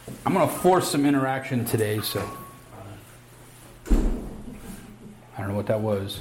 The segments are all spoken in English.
I'm going to force some interaction today, so I don't know what that was.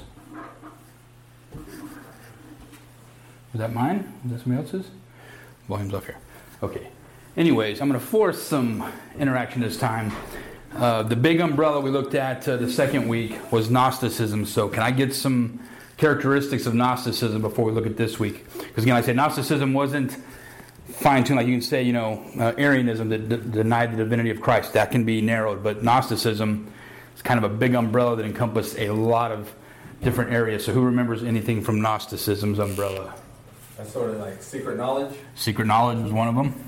Was that mine? Was that somebody else's? Volume's off here. Okay. Anyways, I'm going to force some interaction this time. The big umbrella we looked at the second week was Gnosticism. So can I get some characteristics of Gnosticism before we look at this week? Because again, like I said, Gnosticism wasn't fine-tuned. Like you can say, Arianism that denied the divinity of Christ. That can be narrowed. But Gnosticism is kind of a big umbrella that encompassed a lot of different areas. So who remembers anything from Gnosticism's umbrella? That's sort of like secret knowledge. Secret knowledge was one of them.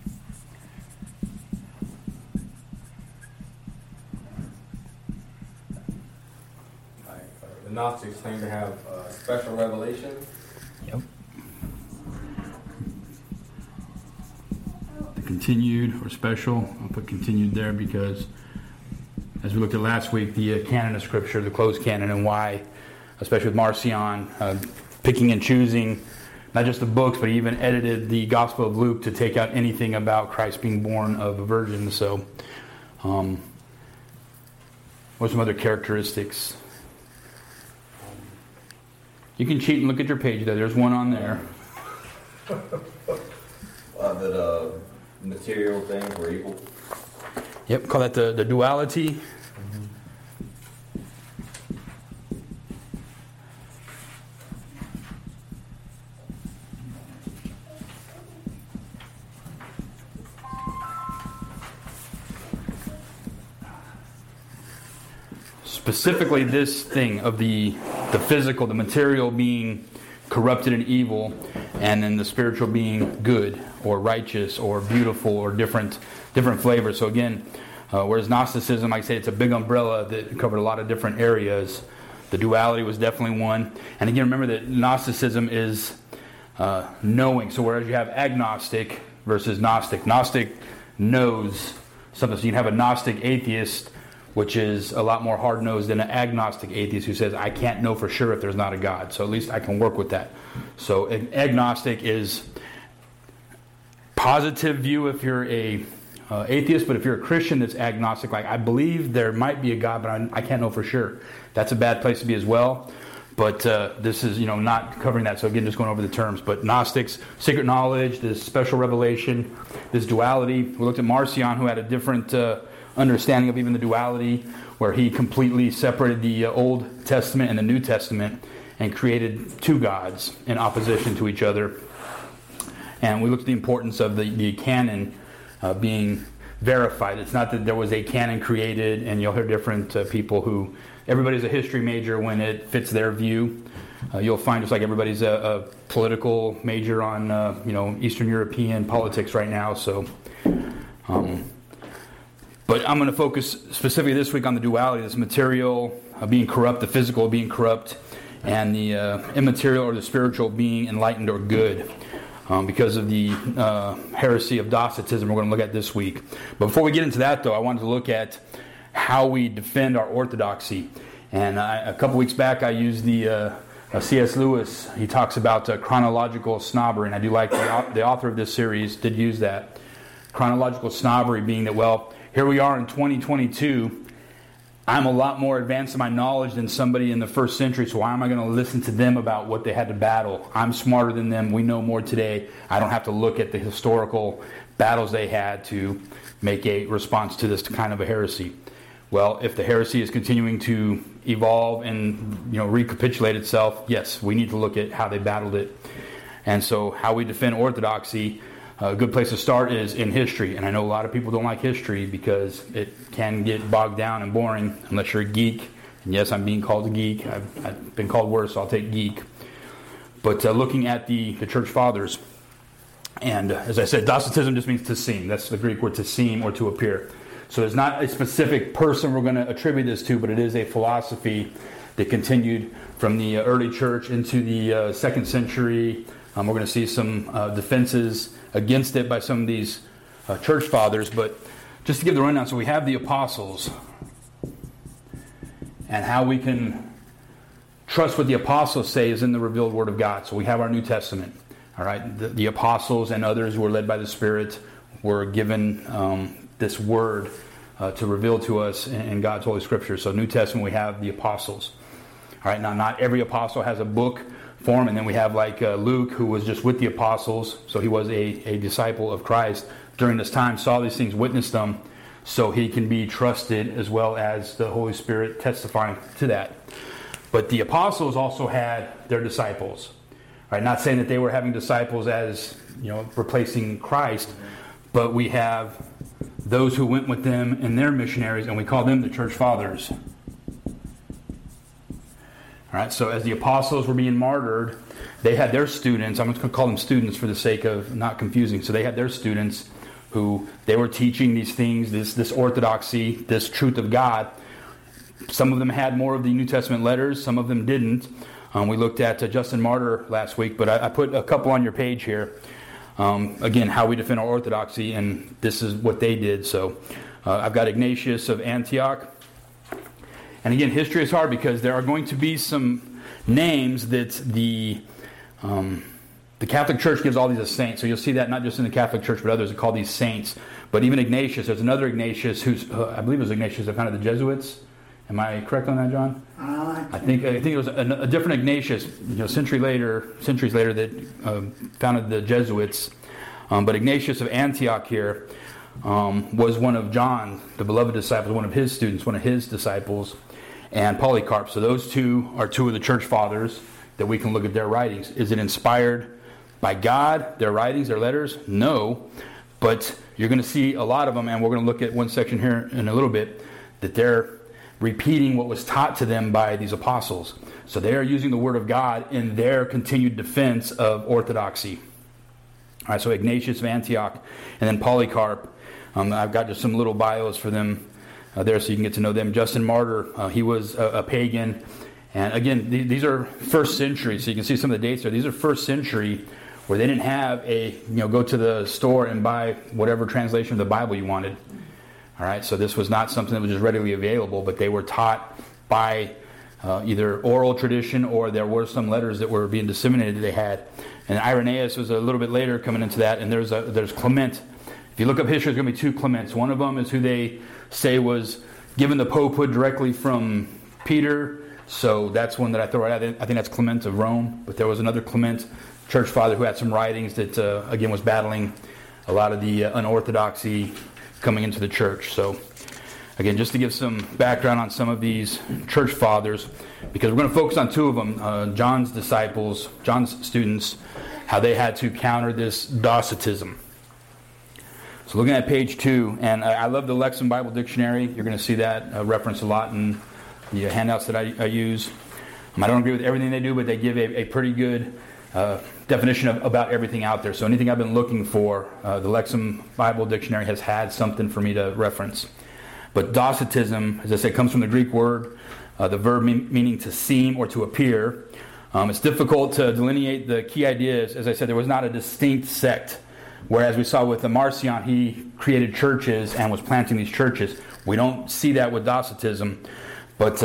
The Gnostics claim to have special revelation. Yep. The continued or special, I'll put continued there because as we looked at last week, the canon of Scripture, the closed canon, and why, especially with Marcion, picking and choosing not just the books, but he even edited the Gospel of Luke to take out anything about Christ being born of a virgin. So, what are some other characteristics? You can cheat and look at your page there. There's one on there. That material things were evil. Yep, call that the duality. Specifically this thing of the physical, the material being corrupted and evil, and then the spiritual being good or righteous or beautiful or different flavors. So again, whereas Gnosticism, like I say, it's a big umbrella that covered a lot of different areas. The duality was definitely one. And again, remember that Gnosticism is knowing. So whereas you have agnostic versus Gnostic, Gnostic knows something. So you can have a Gnostic atheist, which is a lot more hard-nosed than an agnostic atheist who says, I can't know for sure if there's not a God, so at least I can work with that. So an agnostic is positive view if you're a atheist, but if you're a Christian that's agnostic, like I believe there might be a God, but I can't know for sure. That's a bad place to be as well. But this is, not covering that. So again, just going over the terms. But Gnostics, secret knowledge, this special revelation, this duality. We looked at Marcion, who had a different understanding of even the duality, where he completely separated the Old Testament and the New Testament and created two gods in opposition to each other. And we looked at the importance of the canon being verified. It's not that there was a canon created, and you'll hear different people who, everybody's a history major when it fits their view. You'll find just like everybody's a political major on Eastern European politics right now. So but I'm going to focus specifically this week on the duality, this material being corrupt, the physical being corrupt, and the immaterial or the spiritual being enlightened or good. Because of the heresy of Docetism we're going to look at this week. But before we get into that, though, I wanted to look at how we defend our orthodoxy. And a couple weeks back, I used the C.S. Lewis. He talks about chronological snobbery, and I do like the author of this series did use that. Chronological snobbery being that, well, here we are in 2022. I'm a lot more advanced in my knowledge than somebody in the first century, so why am I going to listen to them about what they had to battle? I'm smarter than them. We know more today. I don't have to look at the historical battles they had to make a response to this kind of a heresy. Well, if the heresy is continuing to evolve and recapitulate itself, yes, we need to look at how they battled it. And so how we defend orthodoxy, a good place to start is in history. And I know a lot of people don't like history because it can get bogged down and boring unless you're a geek. And yes, I'm being called a geek. I've been called worse, so I'll take geek. But looking at the church fathers, and as I said, Docetism just means to seem. That's the Greek word, to seem or to appear. So it's not a specific person we're going to attribute this to, but it is a philosophy that continued from the early church into the second century. We're going to see some defenses against it by some of these church fathers. But just to give the rundown, so we have the apostles and how we can trust what the apostles say is in the revealed Word of God. So we have our New Testament. All right, the apostles and others who were led by the Spirit were given this word to reveal to us in God's Holy Scripture. So New Testament, we have the apostles. All right, now not every apostle has a book form, and then we have like Luke, who was just with the apostles, so he was a disciple of Christ during this time, saw these things, witnessed them, so he can be trusted as well as the Holy Spirit testifying to that. But the apostles also had their disciples. Right? Not saying that they were having disciples as, replacing Christ, but we have those who went with them and their missionaries, and we call them the church fathers. All right, so as the apostles were being martyred, they had their students. I'm just going to call them students for the sake of not confusing. So they had their students who they were teaching these things, this orthodoxy, this truth of God. Some of them had more of the New Testament letters. Some of them didn't. We looked at Justin Martyr last week, but I put a couple on your page here. Again, how we defend our orthodoxy, and this is what they did. So I've got Ignatius of Antioch. And again, history is hard because there are going to be some names that the Catholic Church gives all these as saints. So you'll see that not just in the Catholic Church, but others that call these saints. But even Ignatius, there's another Ignatius who's, I believe it was Ignatius of kind of the Jesuits. Am I correct on that, John? I think it was a different Ignatius, centuries later that founded the Jesuits. But Ignatius of Antioch here was one of John, the beloved disciple, one of his students, one of his disciples, and Polycarp. So those two are two of the church fathers that we can look at their writings. Is it inspired by God, their writings, their letters? No. But you're going to see a lot of them, and we're going to look at one section here in a little bit, that they're repeating what was taught to them by these apostles. So they are using the Word of God in their continued defense of orthodoxy. All right, so Ignatius of Antioch, and then Polycarp. I've got just some little bios for them there so you can get to know them. Justin Martyr, he was a pagan. And again, these are first century, so you can see some of the dates there. These are first century where they didn't have go to the store and buy whatever translation of the Bible you wanted. All right, so this was not something that was just readily available, but they were taught by either oral tradition, or there were some letters that were being disseminated that they had. And Irenaeus was a little bit later coming into that, and there's Clement. If you look up history, there's going to be two Clements. One of them is who they say was given the popehood directly from Peter, so that's one that I throw right out. I think that's Clement of Rome, but there was another Clement, church father, who had some writings that, again, was battling a lot of the unorthodoxy coming into the church. So, again, just to give some background on some of these church fathers, because we're going to focus on two of them, John's disciples, John's students, how they had to counter this Docetism. So looking at page 2, and I love the Lexham Bible Dictionary. You're going to see that referenced a lot in the handouts that I use. I don't agree with everything they do, but they give a pretty good definition about everything out there. So anything I've been looking for, the Lexham Bible Dictionary has had something for me to reference. But Docetism, as I said, comes from the Greek word, the verb meaning to seem or to appear. It's difficult to delineate the key ideas. As I said, there was not a distinct sect. Whereas we saw with the Marcion, he created churches and was planting these churches. We don't see that with Docetism, but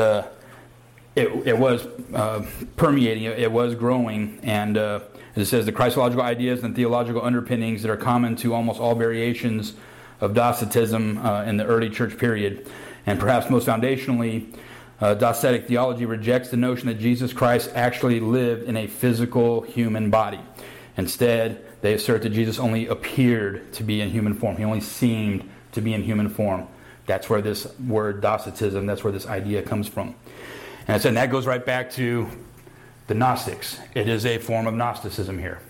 it was permeating, it was growing, and as it says, the Christological ideas and theological underpinnings that are common to almost all variations of Docetism in the early church period. And perhaps most foundationally, Docetic theology rejects the notion that Jesus Christ actually lived in a physical human body. Instead, they assert that Jesus only appeared to be in human form. He only seemed to be in human form. That's where this word Docetism, that's where this idea comes from. And I said that goes right back to the Gnostics. It is a form of Gnosticism here.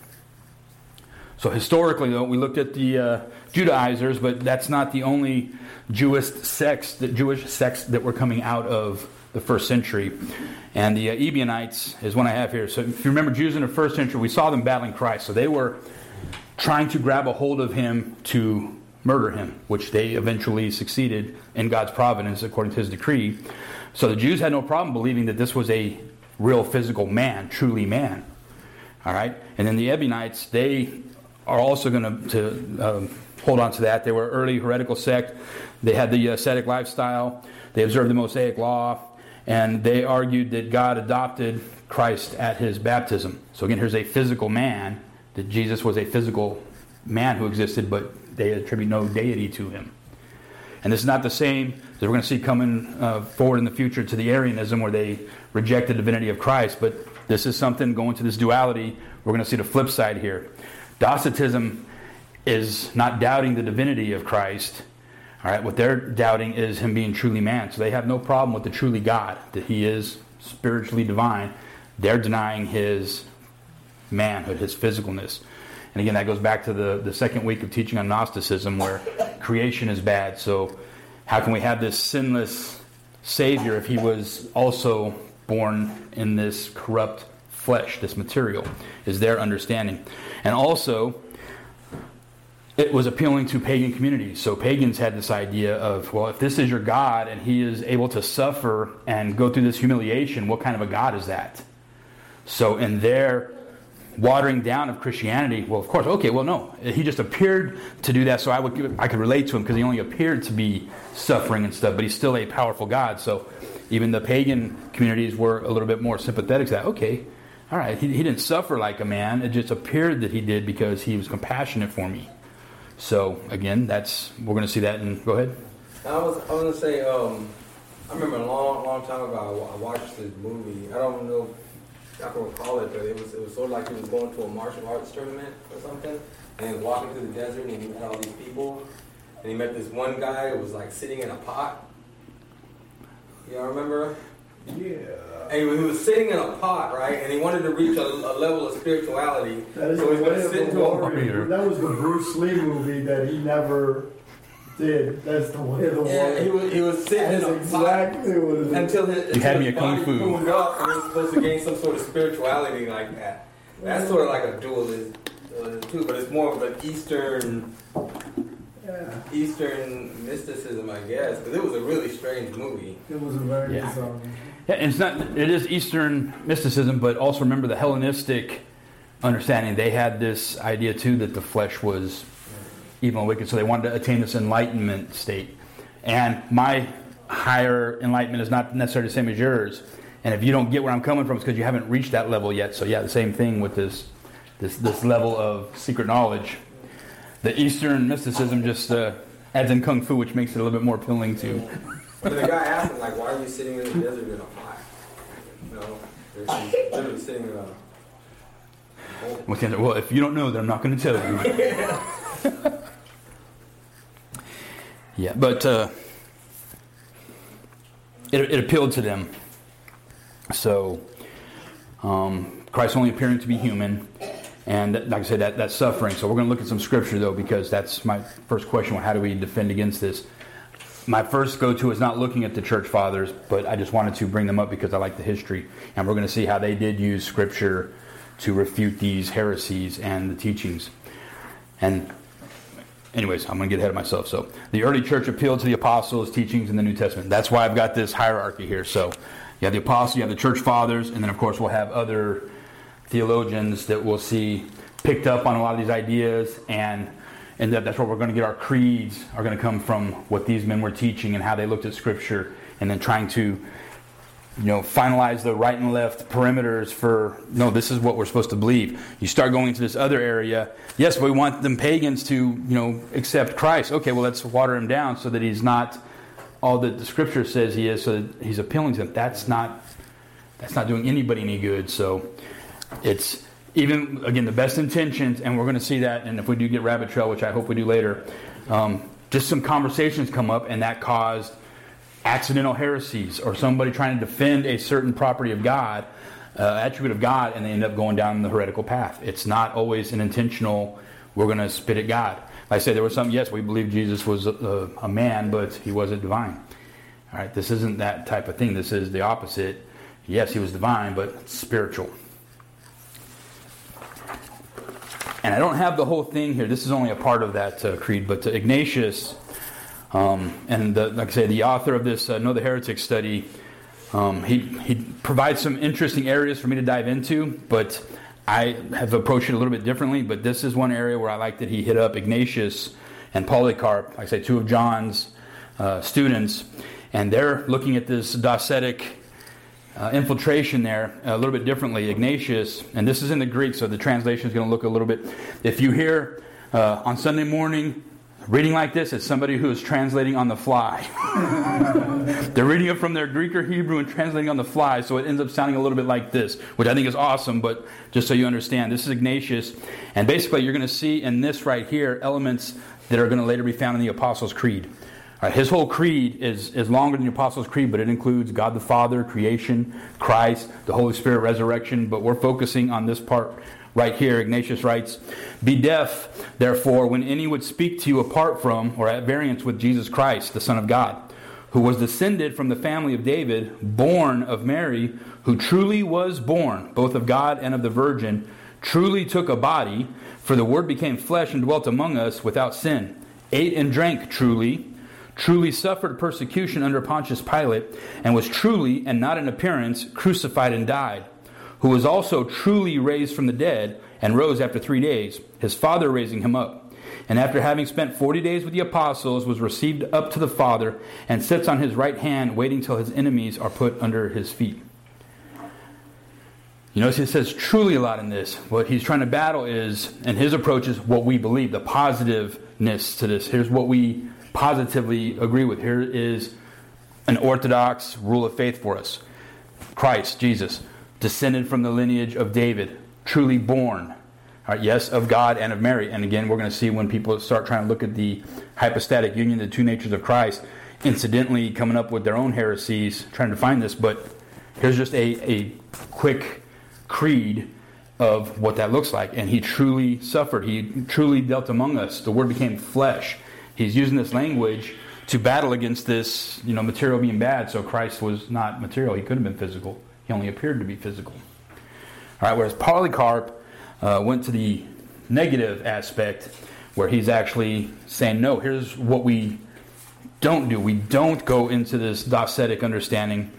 So historically, though, we looked at the Judaizers, but that's not the only Jewish sects that were coming out of the first century. And the Ebionites is one I have here. So if you remember Jews in the first century, we saw them battling Christ. So they were trying to grab a hold of him to murder him, which they eventually succeeded in God's providence according to his decree. So the Jews had no problem believing that this was a real physical man, truly man. All right? And then the Ebionites, they are also going to hold on to that. They were an early heretical sect. They had the ascetic lifestyle. They observed the Mosaic law. And they argued that God adopted Christ at his baptism. So again, here's a physical man, that Jesus was a physical man who existed, but they attribute no deity to him. And this is not the same that we're going to see coming forward in the future to the Arianism, where they reject the divinity of Christ. But this is something going to this duality. We're going to see the flip side here. Docetism is not doubting the divinity of Christ. All right, what they're doubting is him being truly man. So they have no problem with the truly God, that he is spiritually divine. They're denying his manhood, his physicalness. And again, that goes back to the second week of teaching on Gnosticism, where creation is bad. So how can we have this sinless Savior if he was also born in this corrupt flesh, this material, is their understanding. And also, it was appealing to pagan communities. So pagans had this idea of, well, if this is your God and he is able to suffer and go through this humiliation, what kind of a God is that? So in their watering down of Christianity, well, of course, okay, well, no. He just appeared to do that, so I could relate to him because he only appeared to be suffering and stuff, but he's still a powerful God. So even the pagan communities were a little bit more sympathetic to that. Okay, all right, he didn't suffer like a man. It just appeared that he did because he was compassionate for me. So again, we're going to see that. And go ahead. I was going to say, I remember a long time ago, I watched this movie. I don't know if I can recall it, but it was sort of like he was going to a martial arts tournament or something, and he was walking through the desert, and he met all these people, and he met this one guy who was like sitting in a pot. Y'all remember? Yeah. And he was sitting in a pot, right? And he wanted to reach a level of spirituality. That is so he's the going way to of sit the into a warrior. That was the Bruce Lee movie that he never did. That's the way of the warrior. He was sitting in a exactly pot what it is. until his You had me at body Kung Fu. cooled up, and he was supposed to gain some sort of spirituality like that. That's sort of like a dualism too, but it's more of an Eastern mysticism, I guess, because it was a really strange movie. It was a very bizarre. Yeah, and it is Eastern mysticism, but also remember the Hellenistic understanding. They had this idea too that the flesh was evil and wicked, so they wanted to attain this enlightenment state. And my higher enlightenment is not necessarily the same as yours. And if you don't get where I'm coming from, it's because you haven't reached that level yet. So yeah, the same thing with this level of secret knowledge. The Eastern mysticism just adds in Kung Fu, which makes it a little bit more appealing to. But the guy asked him, like, why are you sitting in the desert in a pot? You know, he's literally sitting in a... Well, if you don't know, then I'm not going to tell you. Yeah, but it appealed to them. So Christ only appearing to be human, and like I said, that's suffering. So we're going to look at some scripture, though, because that's my first question. How do we defend against this? My first go-to is not looking at the church fathers, but I just wanted to bring them up because I like the history. And we're going to see how they did use scripture to refute these heresies and the teachings. And anyways, I'm going to get ahead of myself. So the early church appealed to the apostles' teachings in the New Testament. That's why I've got this hierarchy here. So you have the apostles, you have the church fathers, and then of course we'll have other theologians that we'll see picked up on a lot of these ideas, and that's where we're going to get our creeds are going to come from, what these men were teaching and how they looked at scripture, and then trying to finalize the right and left perimeters for, no, this is what we're supposed to believe. You start going into this other area. Yes, we want them pagans to, accept Christ. Okay, well, let's water him down so that he's not all that the scripture says he is, so that he's appealing to them. That's not doing anybody any good. So it's even, again, the best intentions, and we're going to see that, and if we do get rabbit trail, which I hope we do later, just some conversations come up, and that caused accidental heresies, or somebody trying to defend a certain property of God, attribute of God, and they end up going down the heretical path. It's not always an intentional, we're going to spit at God. Like I said, there was some, yes, we believe Jesus was a man, but he wasn't divine. All right, this isn't that type of thing. This is the opposite. Yes, he was divine, but spiritual. And I don't have the whole thing here. This is only a part of that creed. But Ignatius, and like I say, the author of this Know the Heretic study, he provides some interesting areas for me to dive into. But I have approached it a little bit differently. But this is one area where I like that he hit up Ignatius and Polycarp, like I say, two of John's students. And they're looking at this Docetic infiltration there a little bit differently. Ignatius, and this is in the Greek, so the translation is going to look a little bit. If you hear on Sunday morning, Reading like this is somebody who is translating on the fly. They're reading it from their Greek or Hebrew and translating on the fly, so it ends up sounding a little bit like this, which I think is awesome, but just so you understand, this is Ignatius, and basically you're going to see in this right here elements that are going to later be found in the Apostles' Creed. All right, his whole creed is longer than the Apostles' Creed, but it includes God the Father, creation, Christ, the Holy Spirit, resurrection, but we're focusing on this part right here. Ignatius writes, "Be deaf, therefore, when any would speak to you apart from or at variance with Jesus Christ, the Son of God, who was descended from the family of David, born of Mary, who truly was born, both of God and of the Virgin, truly took a body, for the Word became flesh and dwelt among us without sin, ate and drank truly suffered persecution under Pontius Pilate, and was truly, and not in appearance, crucified and died, who was also truly raised from the dead, and rose after 3 days, his Father raising him up. And after having spent 40 days with the apostles, was received up to the Father, and sits on his right hand, waiting till his enemies are put under his feet." You notice it says truly a lot in this. What he's trying to battle is, and his approach is what we believe, the positiveness to this. Here's what we positively agree with. Here is an orthodox rule of faith for us. Christ, Jesus, descended from the lineage of David, truly born. All right, yes, of God and of Mary. And again, we're going to see when people start trying to look at the hypostatic union, the two natures of Christ, incidentally coming up with their own heresies, trying to find this. But here's just a quick creed of what that looks like. And he truly suffered. He truly dealt among us. The Word became flesh. He's using this language to battle against this, material being bad. So Christ was not material. He could have been physical. He only appeared to be physical. All right, whereas Polycarp went to the negative aspect, where he's actually saying, no, here's what we don't do. We don't go into this docetic understanding.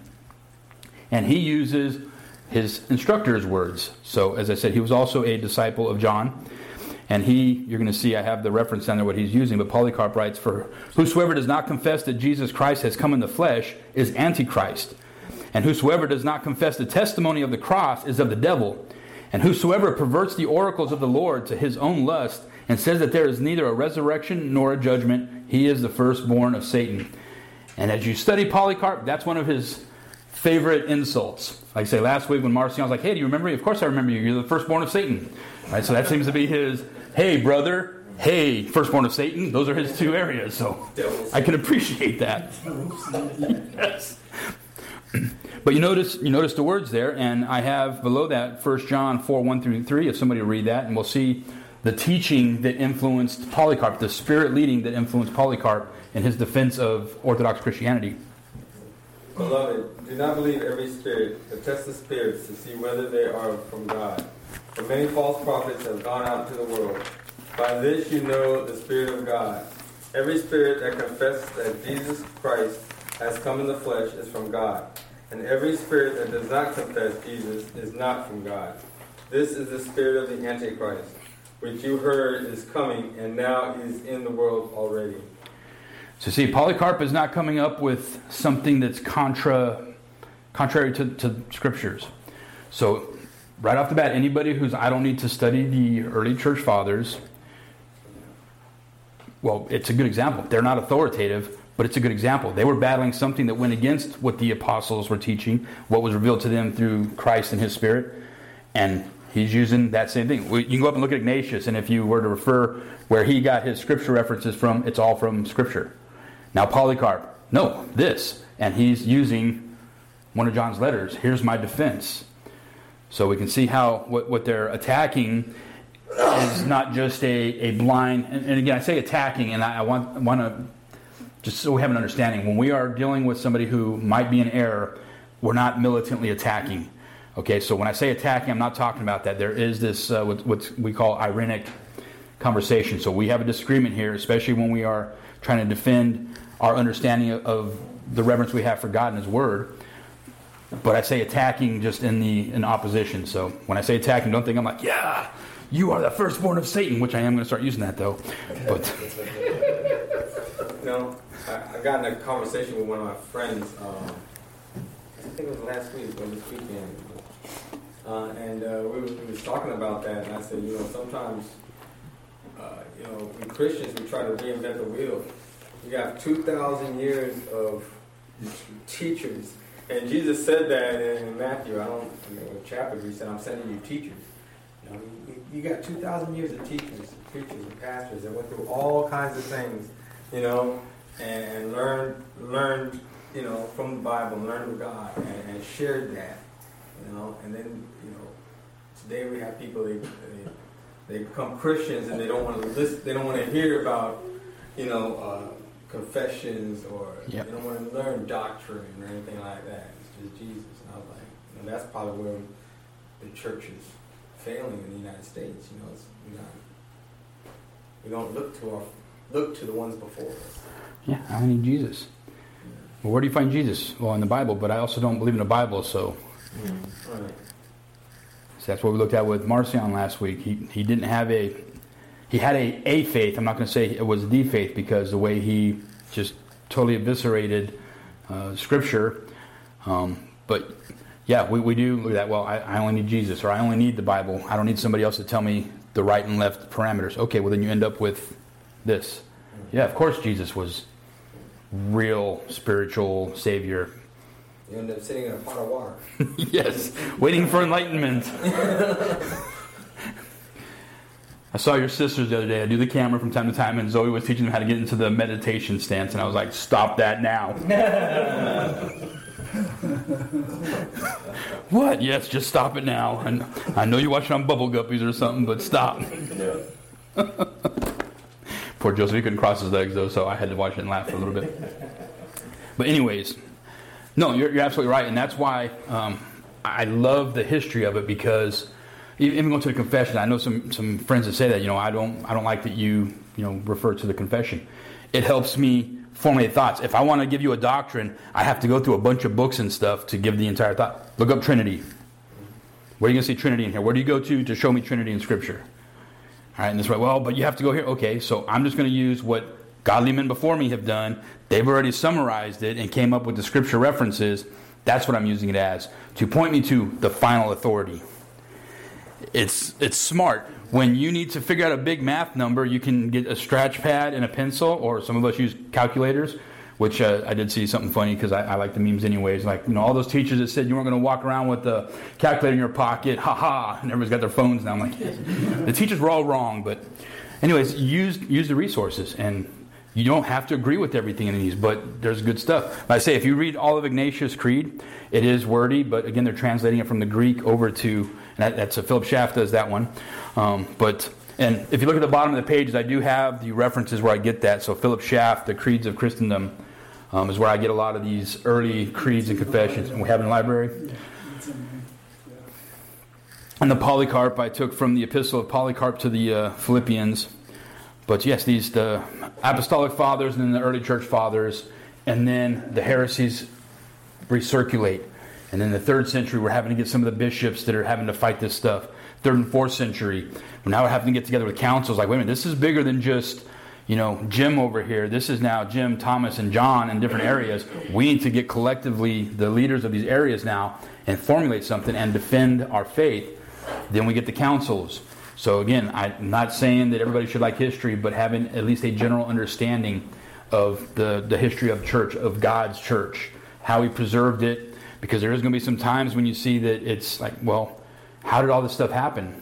And he uses his instructor's words. So, as I said, he was also a disciple of John. And you're going to see, I have the reference down there, what he's using, but Polycarp writes, "For whosoever does not confess that Jesus Christ has come in the flesh is Antichrist. And whosoever does not confess the testimony of the cross is of the devil. And whosoever perverts the oracles of the Lord to his own lust, and says that there is neither a resurrection nor a judgment, he is the firstborn of Satan." And as you study Polycarp, that's one of his favorite insults. Like I say, last week when Marcion was like, "Hey, do you remember me?" "Of course I remember you. You're the firstborn of Satan." Right? So that seems to be his, "Hey, brother. Hey, firstborn of Satan." Those are his two areas. So I can appreciate that. Yes. But you notice the words there, and I have below that 1 John 4:1-3, if somebody will read that, and we'll see the teaching that influenced Polycarp, the spirit leading that influenced Polycarp in his defense of Orthodox Christianity. "Beloved, do not believe every spirit, but test the spirits to see whether they are from God. For many false prophets have gone out into the world. By this you know the Spirit of God. Every spirit that confesses that Jesus Christ has come in the flesh is from God. And every spirit that does not confess Jesus is not from God. This is the spirit of the Antichrist, which you heard is coming and now is in the world already." So see, Polycarp is not coming up with something that's contrary to Scriptures. So right off the bat, anybody who's, I don't need to study the early church fathers, well, it's a good example. They're not authoritative, but it's a good example. They were battling something that went against what the apostles were teaching, what was revealed to them through Christ and His Spirit, and he's using that same thing. You can go up and look at Ignatius, and if you were to refer where he got his Scripture references from, it's all from Scripture. Now Polycarp, no, this, and he's using one of John's letters. Here's my defense. So we can see how what they're attacking is not just a blind, and again, I say attacking, and I want to, just so we have an understanding, when we are dealing with somebody who might be in error, we're not militantly attacking. Okay, so when I say attacking, I'm not talking about that. There is this, what we call irenic conversation. So we have a disagreement here, especially when we are trying to defend our understanding of the reverence we have for God and His Word. But I say attacking just in opposition. So when I say attacking, don't think I'm like, yeah, you are the firstborn of Satan, which I am going to start using that though. But I got in a conversation with one of my friends. I think it was last week or this weekend, and we was talking about that. And I said, sometimes we Christians, we try to reinvent the wheel. We got 2,000 years of teachers. And Jesus said that in Matthew, I don't know what chapter, he said, I'm sending you teachers. You got 2,000 years of teachers, preachers, and pastors that went through all kinds of things, and learned, from the Bible, learned of God, and shared that, and then, today we have people, they become Christians and they don't want to listen, they don't want to hear about, confessions, or Yep. they don't want to learn doctrine or anything like that. It's just Jesus. And I was like, that's probably where the church is failing in the United States. We don't look to the ones before us. Yeah, I need Jesus. Well, where do you find Jesus? Well, in the Bible, but I also don't believe in the Bible, so... Right. So that's what we looked at with Marcion last week. He didn't have he had a faith. I'm not going to say it was the faith, because the way he just totally eviscerated Scripture. But yeah, we do look at that. Well, I only need Jesus, or I only need the Bible. I don't need somebody else to tell me the right and left parameters. Okay, well then you end up with this. Yeah, of course Jesus was real spiritual Savior. You end up sitting in a pot of water. Yes, waiting for enlightenment. I saw your sisters the other day. I do the camera from time to time, and Zoe was teaching them how to get into the meditation stance, and I was like, stop that now. What? Yes, just stop it now. And I know you're watching on Bubble Guppies or something, but stop. Poor Joseph, he couldn't cross his legs, though, so I had to watch it and laugh for a little bit. But anyways... No, you're absolutely right, and that's why I love the history of it, because even going to the confession, I know some friends that say that, I don't like that you refer to the confession. It helps me formulate thoughts. If I want to give you a doctrine, I have to go through a bunch of books and stuff to give the entire thought. Look up Trinity. Where are you going to see Trinity in here? Where do you go to show me Trinity in Scripture? All right, and this way, well, but you have to go here. Okay, so I'm just going to use what godly men before me have done. They've already summarized it and came up with the Scripture references. That's what I'm using it as, to point me to the final authority. It's smart. When you need to figure out a big math number, you can get a scratch pad and a pencil, or some of us use calculators, which I did see something funny, because I like the memes anyways. Like, all those teachers that said you weren't going to walk around with the calculator in your pocket, ha-ha, and everybody's got their phones now. I'm like, the teachers were all wrong, but anyways, use the resources, and you don't have to agree with everything in these, but there's good stuff. Like I say, if you read all of Ignatius' Creed, it is wordy, but again, they're translating it from the Greek over to, and that's Philip Schaff does that one. And if you look at the bottom of the pages, I do have the references where I get that. So Philip Schaff, The Creeds of Christendom, is where I get a lot of these early creeds and confessions. And we have in the library. And the Polycarp I took from the Epistle of Polycarp to the Philippians. But yes, the Apostolic Fathers and then the early Church Fathers, and then the heresies recirculate. And then the 3rd century, we're having to get some of the bishops that are having to fight this stuff. 3rd and 4th century, now we're having to get together with councils. Like, wait a minute, this is bigger than just, Jim over here. This is now Jim, Thomas, and John in different areas. We need to get collectively the leaders of these areas now and formulate something and defend our faith. Then we get the councils. So again, I'm not saying that everybody should like history, but having at least a general understanding of the history of church, of God's church, how He preserved it, because there is going to be some times when you see that it's like, well, how did all this stuff happen?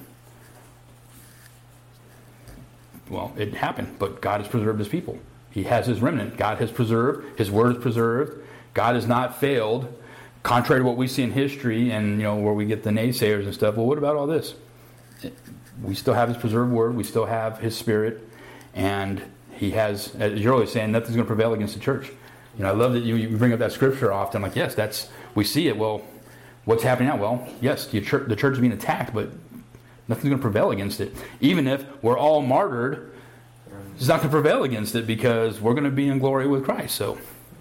Well, it happened, but God has preserved His people. He has His remnant. God has preserved. His word is preserved. God has not failed, contrary to what we see in history and, where we get the naysayers and stuff. Well, what about all this? We still have His preserved word. We still have His Spirit. And He has, as you're always saying, nothing's going to prevail against the church. I love that you bring up that scripture often. Like, yes, we see it. Well, what's happening now? Well, yes, the church is being attacked, but nothing's going to prevail against it. Even if we're all martyred, it's not going to prevail against it, because we're going to be in glory with Christ. So,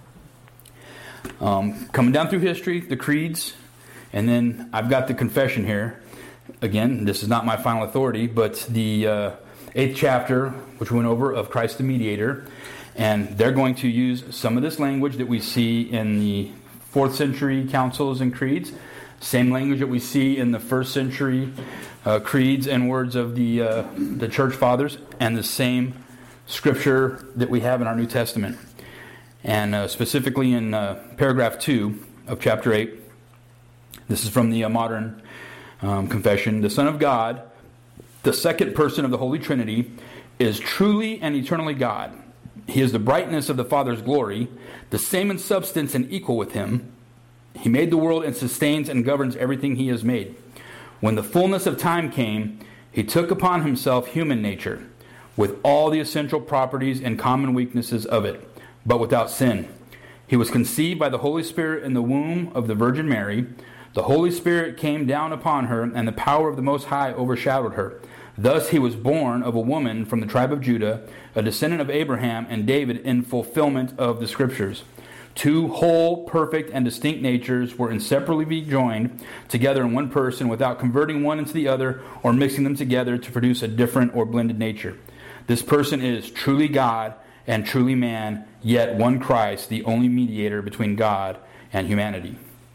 coming down through history, the creeds, and then I've got the confession here. Again, this is not my final authority, but the 8th chapter, which we went over, of Christ the Mediator. And they're going to use some of this language that we see in the 4th century councils and creeds. Same language that we see in the first century creeds and words of the church fathers, and the same scripture that we have in our New Testament. And specifically in paragraph 2 of chapter 8, this is from the modern confession. The Son of God, the second person of the Holy Trinity, is truly and eternally God. He is the brightness of the Father's glory, the same in substance and equal with Him. He made the world and sustains and governs everything He has made. When the fullness of time came, He took upon Himself human nature, with all the essential properties and common weaknesses of it, but without sin. He was conceived by the Holy Spirit in the womb of the Virgin Mary. The Holy Spirit came down upon her, and the power of the Most High overshadowed her. Thus He was born of a woman from the tribe of Judah, a descendant of Abraham and David, in fulfillment of the Scriptures. Two whole, perfect, and distinct natures were inseparably joined together in one person, without converting one into the other or mixing them together to produce a different or blended nature. This person is truly God and truly man, yet one Christ, the only mediator between God and humanity.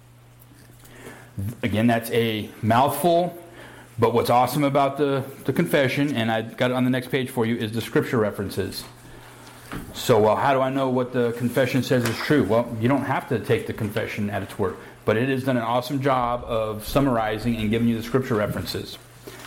Again, that's a mouthful, but what's awesome about the confession, and I got it on the next page for you, is the scripture references. So, well, how do I know what the confession says is true? Well, you don't have to take the confession at its word, but it has done an awesome job of summarizing and giving you the scripture references.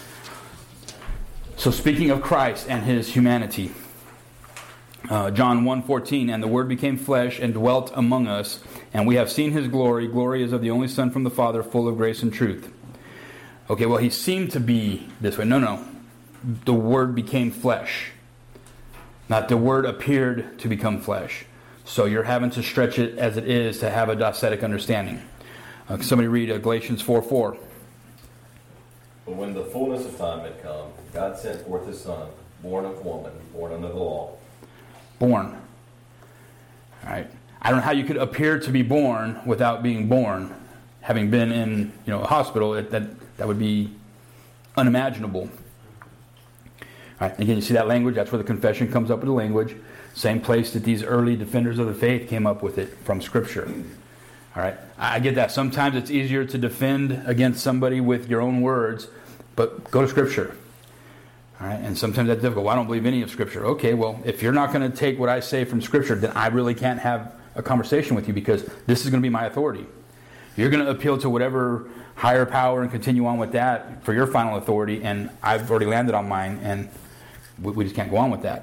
So, speaking of Christ and His humanity, John 1:14, and the Word became flesh and dwelt among us, and we have seen His glory. Glory is of the only Son from the Father, full of grace and truth. Okay, well, He seemed to be this way. No. The Word became flesh. Not the Word appeared to become flesh. So you're having to stretch it as it is to have a docetic understanding. Somebody read Galatians 4:4. But when the fullness of time had come, God sent forth His Son, born of woman, born under the law. Born. All right. I don't know how you could appear to be born without being born. Having been in a hospital, that would be unimaginable. All right. Again, you see that language? That's where the confession comes up with the language. Same place that these early defenders of the faith came up with it, from Scripture. All right. I get that. Sometimes it's easier to defend against somebody with your own words, but go to Scripture. All right, and sometimes that's difficult. Well, I don't believe any of Scripture. Okay, well, if you're not going to take what I say from Scripture, then I really can't have a conversation with you, because this is going to be my authority. You're going to appeal to whatever higher power and continue on with that for your final authority, and I've already landed on mine, and we just can't go on with that.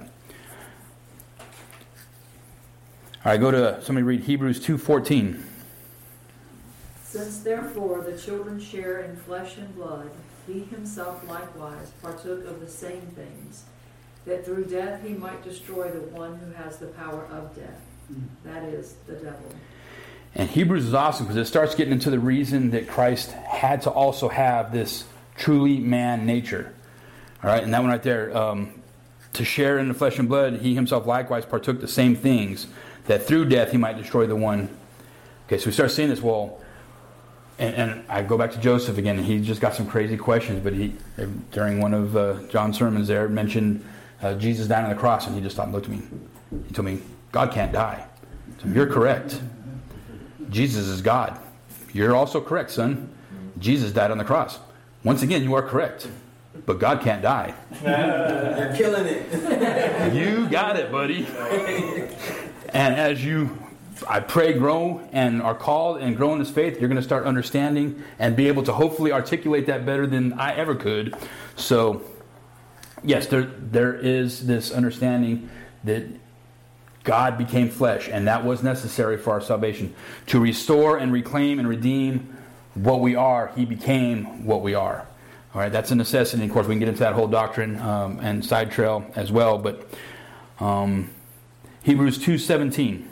All right, somebody read Hebrews 2:14. Since therefore the children share in flesh and blood, He Himself likewise partook of the same things, that through death He might destroy the one who has the power of death, that is, the devil. And Hebrews is awesome because it starts getting into the reason that Christ had to also have this truly man nature. All right, and that one right there, to share in the flesh and blood, He Himself likewise partook the same things, that through death He might destroy the one. Okay, so we start seeing this, well, and I go back to Joseph again, and he just got some crazy questions, but he, during one of John's sermons there, mentioned Jesus dying on the cross, and he just stopped and looked at me. He told me, God can't die. So you're correct. Jesus is God. You're also correct, son. Jesus died on the cross. Once again, you are correct. But God can't die. You're killing it. You got it, buddy. And as I pray, grow and are called and grow in this faith, you're going to start understanding and be able to hopefully articulate that better than I ever could. So, yes, there is this understanding that God became flesh, and that was necessary for our salvation. To restore and reclaim and redeem what we are, He became what we are. All right, that's a necessity. And of course, we can get into that whole doctrine and side trail as well. But Hebrews 2:17.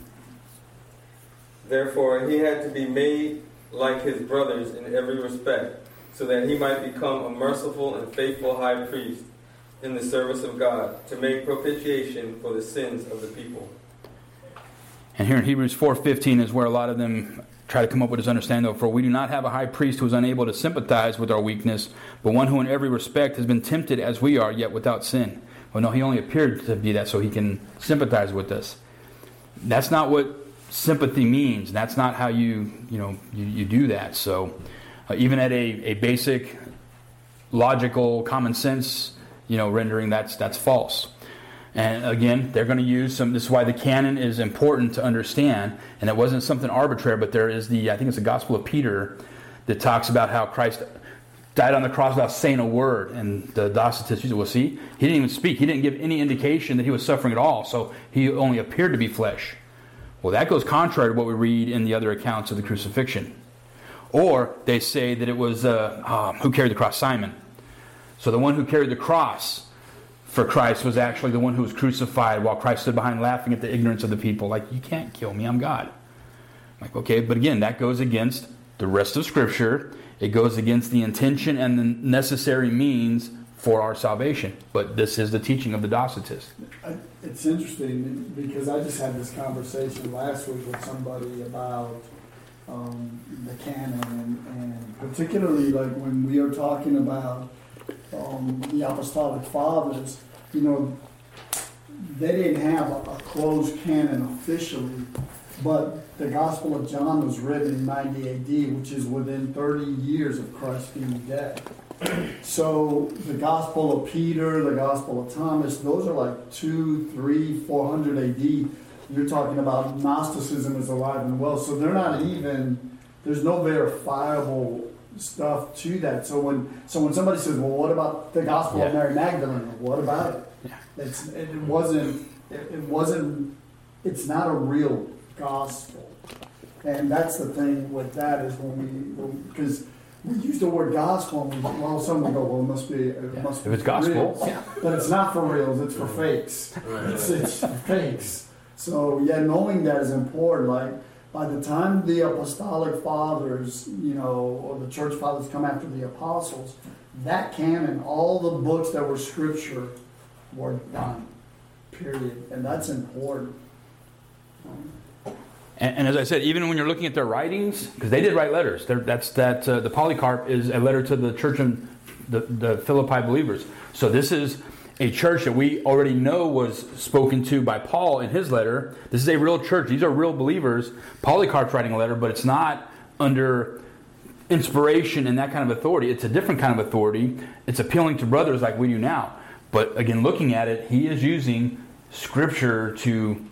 Therefore, He had to be made like His brothers in every respect, so that He might become a merciful and faithful high priest in the service of God, to make propitiation for the sins of the people. And here in Hebrews 4:15 is where a lot of them try to come up with this understanding. For we do not have a high priest who is unable to sympathize with our weakness, but one who in every respect has been tempted as we are, yet without sin. Well, no, He only appeared to be that so He can sympathize with us. That's not what sympathy means. That's not how you do that. So even at a basic, logical, common sense, rendering, that's false. And again, they're going to use some. This is why the canon is important to understand. And it wasn't something arbitrary, but there is I think it's the Gospel of Peter that talks about how Christ died on the cross without saying a word. And the Docetists said, well, see, he didn't even speak. He didn't give any indication that he was suffering at all. So he only appeared to be flesh. Well, that goes contrary to what we read in the other accounts of the crucifixion. Or they say that it was who carried the cross? Simon. So the one who carried the cross for Christ was actually the one who was crucified while Christ stood behind laughing at the ignorance of the people. Like, you can't kill me, I'm God. Like, okay, but again, that goes against the rest of Scripture. It goes against the intention and the necessary means for our salvation. But this is the teaching of the Docetists. It's interesting because I just had this conversation last week with somebody about the canon and particularly like when we are talking about the Apostolic Fathers, they didn't have a closed canon officially, but the Gospel of John was written in 90 AD, which is within 30 years of Christ being dead. So the Gospel of Peter, the Gospel of Thomas, those are like 200, 300, 400 AD. You're talking about Gnosticism is alive and well, so they're not even, there's no verifiable stuff to that. So when somebody says, well, what about the Gospel of Mary Magdalene? What about it? Yeah. It's not a real gospel. And that's the thing with that is because we use the word gospel and someone go, well, it must be if it's gospel. Yeah. But it's not for reals, it's for fakes. It's for fakes. So knowing that is important. Like by the time the Apostolic Fathers, or the Church Fathers come after the Apostles, that canon, all the books that were Scripture were done. Period. And that's important. And as I said, even when you're looking at their writings, because they did write letters, the Polycarp is a letter to the church and the Philippi believers. So this is a church that we already know was spoken to by Paul in his letter. This is a real church. These are real believers. Polycarp's writing a letter, but it's not under inspiration and that kind of authority. It's a different kind of authority. It's appealing to brothers like we do now. But again, looking at it, he is using Scripture to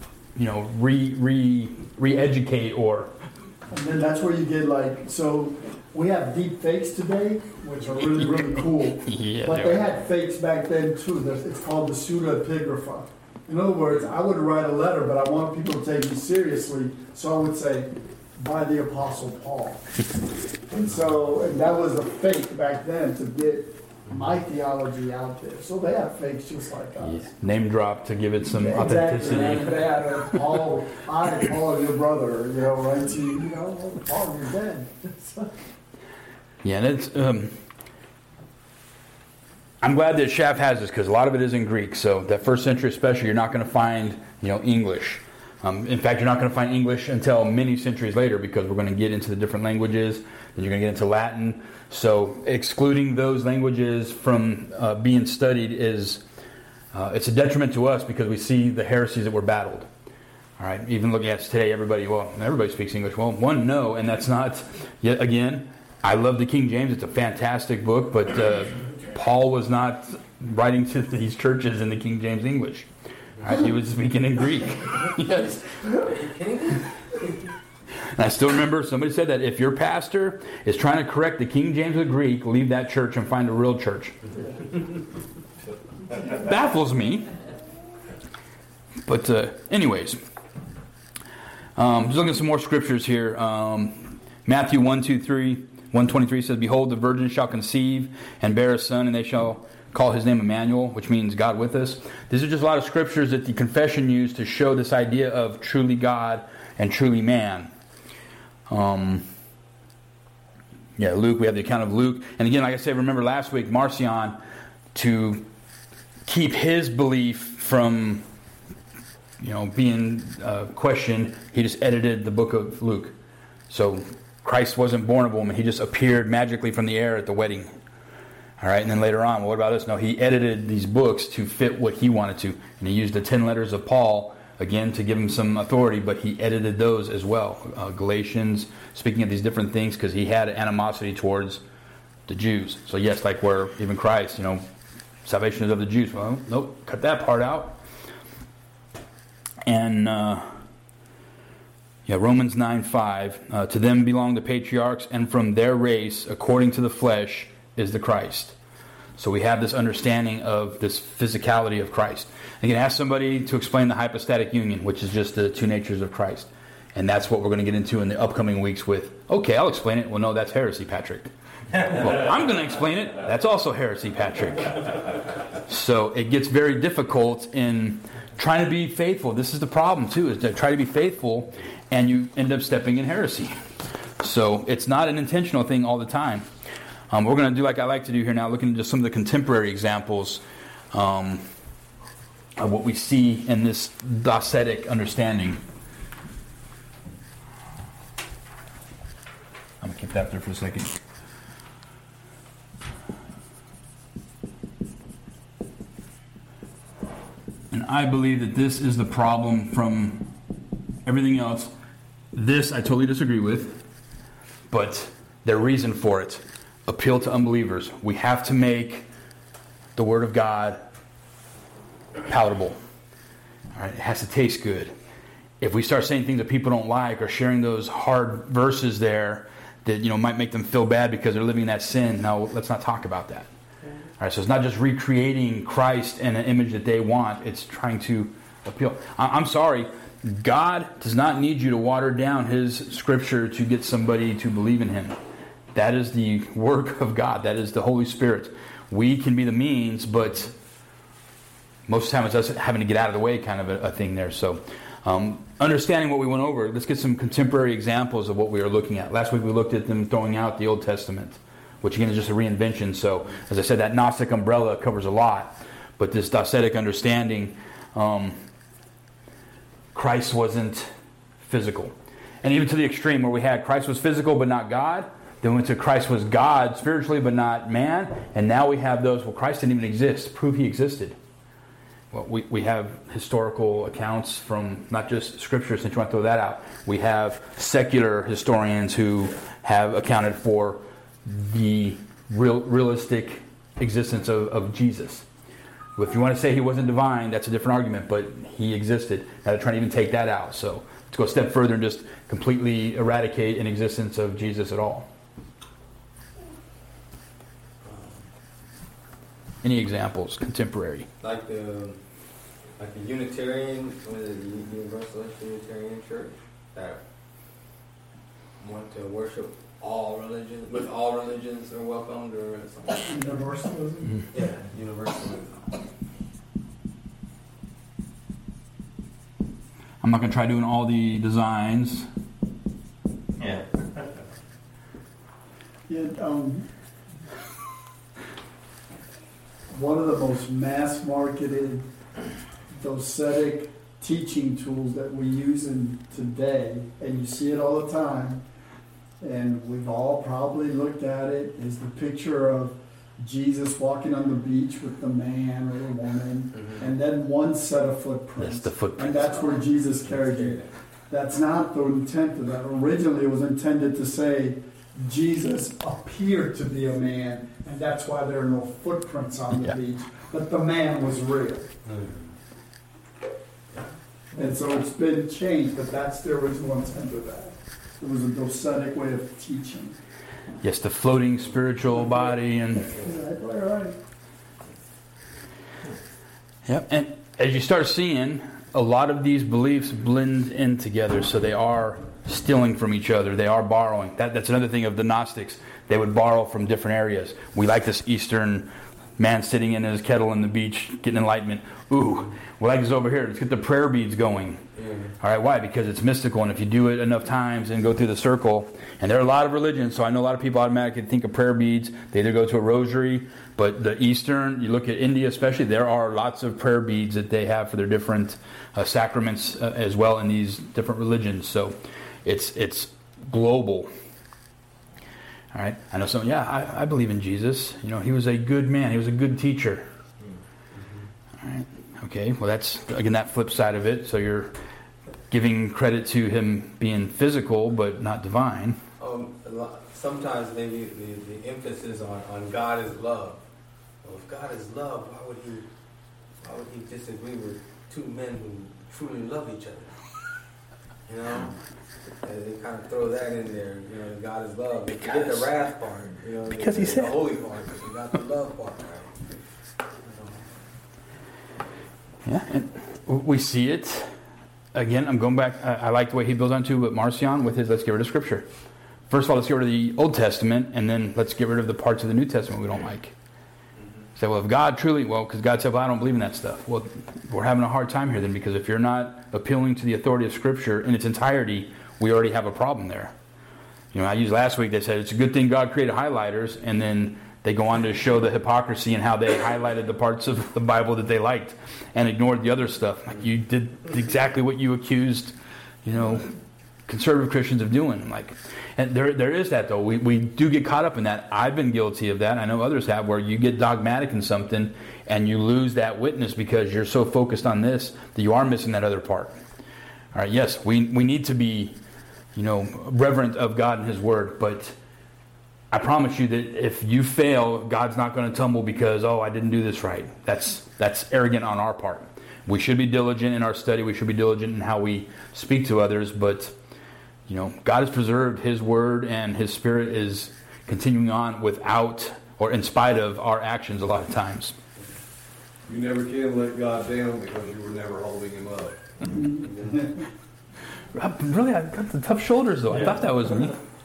re-educate or... And then that's where you get so we have deep fakes today, which are really, really cool. But they had fakes back then too. It's called the pseudepigrapha. In other words, I would write a letter, but I want people to take me seriously. So I would say, by the Apostle Paul. And that was a fake back then to get my theology out there. So they have fakes just like us. Name drop to give it some authenticity. They had Paul, your brother, right to you, Paul, you're dead. And it's I'm glad that Schaff has this because a lot of it is in Greek. So that first century especially, you're not going to find English. In fact, you're not going to find English until many centuries later because we're going to get into the different languages. Then you're going to get into Latin. So excluding those languages from being studied is it's a detriment to us because we see the heresies that were battled. All right, even looking at today, everybody speaks English. Well, no, and that's not. Yet again, I love the King James. It's a fantastic book, but Paul was not writing to these churches in the King James English. All right, he was speaking in Greek. Yes. And I still remember somebody said that if your pastor is trying to correct the King James with Greek, leave that church and find a real church. Baffles me. But anyways, just looking at some more scriptures here. Matthew 1:23 says, "Behold, the virgin shall conceive and bear a son, and they shall call his name Emmanuel," which means God with us. These are just a lot of scriptures that the confession used to show this idea of truly God and truly man. Luke, we have the account of Luke. And again, like I said, remember last week, Marcion, to keep his belief from being questioned, he just edited the book of Luke. So Christ wasn't born of a woman. He just appeared magically from the air at the wedding. All right, and then later on, what about this? No, he edited these books to fit what he wanted to. And he used the 10 letters of Paul again, to give him some authority, but he edited those as well. Galatians, speaking of these different things, because he had animosity towards the Jews. So yes, like where even Christ, salvation is of the Jews. Well, nope, cut that part out. And Romans 9:5, to them belong the patriarchs, and from their race, according to the flesh, is the Christ. So we have this understanding of this physicality of Christ. You can ask somebody to explain the hypostatic union, which is just the two natures of Christ. And that's what we're going to get into in the upcoming weeks with, okay, I'll explain it. Well, no, that's heresy, Patrick. Well, I'm going to explain it. That's also heresy, Patrick. So it gets very difficult in trying to be faithful. This is the problem, too, is to try to be faithful, and you end up stepping in heresy. So it's not an intentional thing all the time. We're going to do like I like to do here now, looking at just some of the contemporary examples of what we see in this Docetic understanding. I'm going to keep that there for a second. And I believe that this is the problem from everything else. This I totally disagree with, but their reason for it. Appeal to unbelievers. We have to make the Word of God palatable. All right, it has to taste good. If we start saying things that people don't like or sharing those hard verses there that might make them feel bad because they're living in that sin, no, let's not talk about that. All right, so it's not just recreating Christ in an image that they want. It's trying to appeal. I'm sorry. God does not need you to water down His Scripture to get somebody to believe in Him. That is the work of God. That is the Holy Spirit. We can be the means, but most of the time it's us having to get out of the way kind of a thing there. So understanding what we went over, let's get some contemporary examples of what we are looking at. Last week we looked at them throwing out the Old Testament, which again is just a reinvention. So as I said, that Gnostic umbrella covers a lot. But this Docetic understanding, Christ wasn't physical. And even to the extreme where we had Christ was physical but not God. Then we went to Christ was God spiritually but not man. And now we have those, well, Christ didn't even exist. Prove He existed. Well, we have historical accounts from not just Scripture, since you want to throw that out. We have secular historians who have accounted for the realistic existence of Jesus. If you want to say He wasn't divine, that's a different argument, but He existed. Now they're trying to even take that out. So let's go a step further and just completely eradicate an existence of Jesus at all. Any examples, contemporary? Like the Unitarian, what is it, the Universalist Unitarian Church that want to worship all religions, with all religions are welcomed, or something. Universalism? Yeah, universalism. I'm not going to try doing all the designs. Yeah. Yeah, one of the most mass-marketed docetic teaching tools that we use in today, and you see it all the time, and we've all probably looked at it, is the picture of Jesus walking on the beach with the man or the woman, and then one set of footprints. That's the footprints. And that's where Jesus carried you. That's not the intent of that. Originally, it was intended to say Jesus appeared to be a man, and that's why there are no footprints on the beach. But the man was real. And so it's been changed, but that's the original intent of that. It was a docetic way of teaching. Yes, the floating spiritual body. And Exactly right. yep. And as you start seeing, a lot of these beliefs blend in together, so they are stealing from each other. They are borrowing. That's another thing of the Gnostics. They would borrow from different areas. We like this Eastern man sitting in his kettle on the beach getting enlightenment. Ooh, we like this over here. Let's get the prayer beads going. All right, why? Because it's mystical, and if you do it enough times and go through the circle, and there are a lot of religions, so I know a lot of people automatically think of prayer beads. They either go to a rosary, but the Eastern, you look at India especially, there are lots of prayer beads that they have for their different sacraments as well in these different religions. So it's global. All right, I know some. Yeah, I believe in Jesus. He was a good man. He was a good teacher. All right, Okay, well that's, again, that flip side of it. So you're giving credit to him being physical but not divine. Sometimes maybe the emphasis on God is love. Well, if God is love, why would he disagree with two men who truly love each other? You know? And they kind of throw that in there, you know, God is love. But you get the wrath part, you know, because he said the holy part, but you got the love part, right? Yeah, and we see it. Again, I'm going back. I like the way he builds onto but Marcion with his let's get rid of Scripture. First of all, let's get rid of the Old Testament, and then let's get rid of the parts of the New Testament we don't like. Say, well, if God truly, because God said, well, I don't believe in that stuff. Well, we're having a hard time here then, because if you're not appealing to the authority of Scripture in its entirety, we already have a problem there. You know, I used last week, they said it's a good thing God created highlighters, and then they go on to show the hypocrisy and how they highlighted the parts of the Bible that they liked and ignored the other stuff. Like, you did exactly what you accused, you know, conservative Christians of doing. Like, and there is that, though. We do get caught up in that. I've been guilty of that. I know others have, where you get dogmatic in something and you lose that witness because you're so focused on this that you are missing that other part. All right, yes, we need to be, you know, reverent of God and His Word, but I promise you that if you fail, God's not going to tumble because, oh, I didn't do this right. That's arrogant on our part. We should be diligent in our study. We should be diligent in how we speak to others, but you know, God has preserved His Word, and His Spirit is continuing on without or in spite of our actions a lot of times. You never can let God down because you were never holding Him up. I've got the tough shoulders, though. I thought that was me.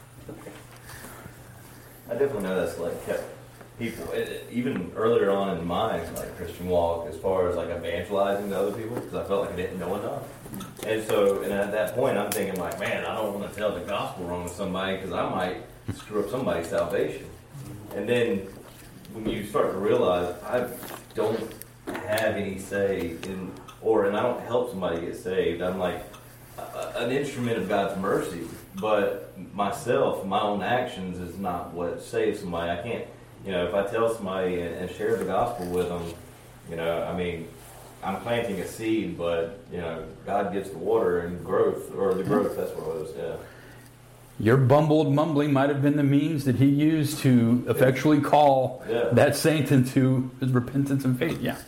I definitely know that's like kept people, even earlier on in my like Christian walk, as far as like evangelizing to other people, because I felt like I didn't know enough. And so, and at that point, I'm thinking like, man, I don't want to tell the gospel wrong to somebody because I might screw up somebody's salvation. And then when you start to realize I don't have any say in, and I don't help somebody get saved, I'm like an instrument of God's mercy. But myself, my own actions is not what saves somebody. I can't, you know, if I tell somebody and share the gospel with them, you know, I mean, I'm planting a seed, but, you know, God gives the water and growth, or the growth, that's what it was, yeah. Your bumbled mumbling might have been the means that He used to effectually call that saint into his repentance and faith. Yeah.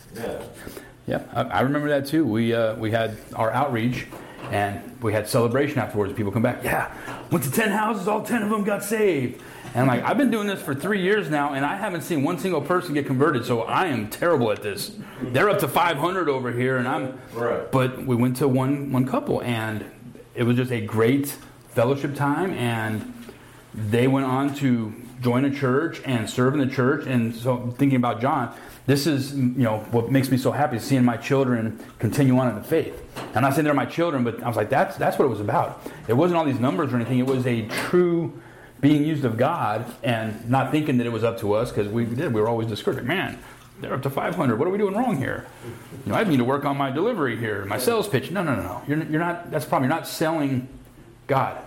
I remember that too. We had our outreach, and we had celebration afterwards. People come back, went to 10 houses, all 10 of them got saved. And I'm like, I've been doing this for 3 years now, and I haven't seen one single person get converted, so I am terrible at this. They're up to 500 over here, and I'm... Right. But we went to one couple, and it was just a great fellowship time, and they went on to join a church and serve in the church. And so I'm thinking about John, this is, you know, what makes me so happy, seeing my children continue on in the faith. I'm not saying they're my children, but I was like, that's what it was about. It wasn't all these numbers or anything. It was a true being used of God, and not thinking that it was up to us, because we were always discouraged. Man, they're up to 500. What are we doing wrong here? You know, I need to work on my delivery here, my sales pitch. No. You're not. That's the problem. You're not selling God,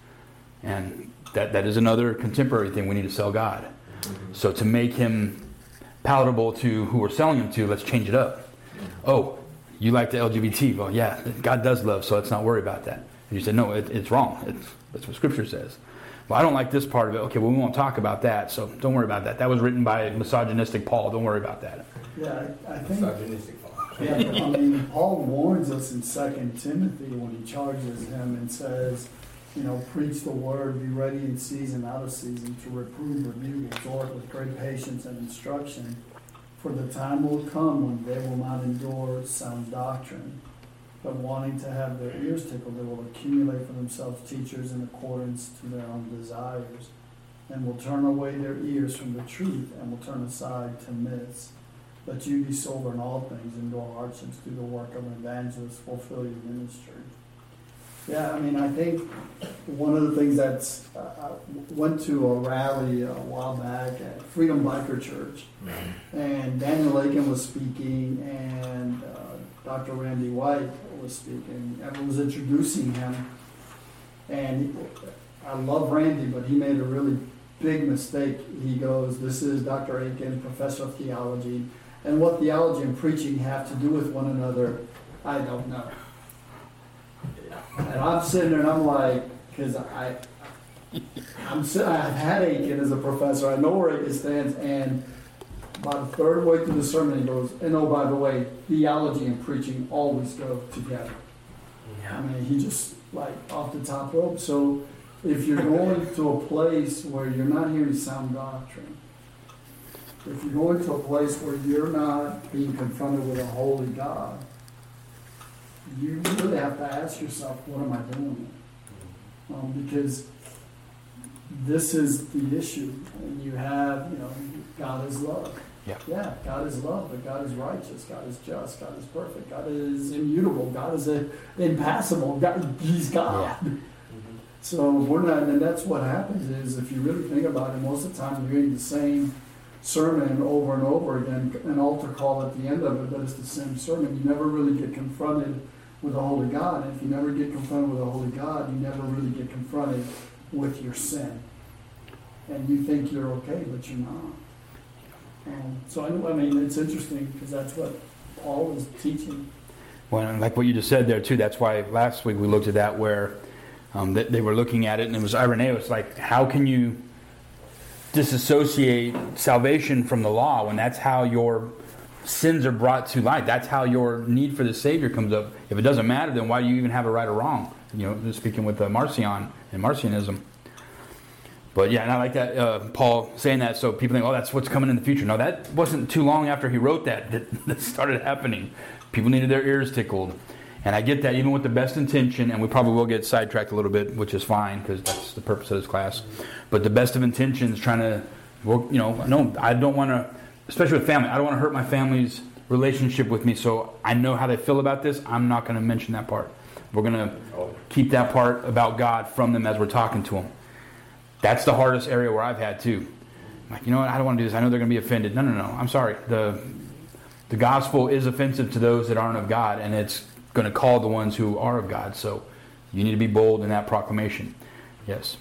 and that is another contemporary thing. We need to sell God. So to make Him palatable to who we're selling Him to, let's change it up. Oh, you like the LGBT? Well, yeah, God does love, so let's not worry about that. And you said, no, it's wrong. That's what Scripture says. Well, I don't like this part of it. Okay, well, we won't talk about that, so don't worry about that. That was written by misogynistic Paul. Don't worry about that. Yeah, I think... Misogynistic Paul. Yeah, I mean, Paul warns us in 2 Timothy when he charges him and says, you know, preach the word, be ready in season, out of season, to reprove, rebuke, exhort with great patience and instruction. For the time will come when they will not endure sound doctrine, but wanting to have their ears tickled, they will accumulate for themselves teachers in accordance to their own desires, and will turn away their ears from the truth, and will turn aside to myths. But you be sober in all things, endure hardships, do the work of an evangelist, fulfill your ministry. Yeah, I mean, I think one of the things that's, I went to a rally a while back at Freedom Biker Church, and Daniel Lakin was speaking, and Dr. Randy White was speaking. Everyone was introducing him, and I love Randy, but he made a really big mistake. He goes, this is Dr. Aiken, professor of theology, And what theology and preaching have to do with one another, I don't know. And I'm sitting there and I'm like, because I have headache as a professor. I know where it stands. And about a third way through the sermon, he goes, and oh, by the way, theology and preaching always go together. I mean, he just, like, off the top rope. So if you're going to a place where you're not hearing sound doctrine, if you're going to a place where you're not being confronted with a holy God, you really have to ask yourself, what am I doing? Because this is the issue. And you have, God is love. Yeah, God is love, but God is righteous. God is just. God is perfect. God is immutable. God is impassible. He's God. Yeah. So we're not, and that's what happens is, if you really think about it, most of the time you're hearing the same sermon over and over again, an altar call at the end of it, but it's the same sermon. You never really get confronted with a holy God. And if you never get confronted with a holy God, you never really get confronted with your sin. And you think you're okay, but you're not. So I mean, it's interesting because that's what Paul is teaching. Well, and like what you just said there too, that's why last week we looked at that where they were looking at it, and it was Irenaeus, like, how can you disassociate salvation from the law when that's how your sins are brought to light? That's how your need for the Savior comes up. If it doesn't matter, then why do you even have a right or wrong? Speaking with Marcion and Marcionism. But yeah, and I like that Paul saying that, so people think, oh, that's what's coming in the future. No, that wasn't too long after he wrote that started happening. People needed their ears tickled. And I get that even with the best intention, and we probably will get sidetracked a little bit, which is fine, because that's the purpose of this class. But the best of intentions, trying to, no, I don't want to, especially with family, I don't want to hurt my family's relationship with me, so I know how they feel about this. I'm not going to mention that part. We're going to keep that part about God from them as we're talking to them. That's the hardest area where I've had too. I'm like, what? I don't want to do this. I know they're going to be offended. No. I'm sorry. The gospel is offensive to those that aren't of God, and it's going to call the ones who are of God. So you need to be bold in that proclamation. Yes.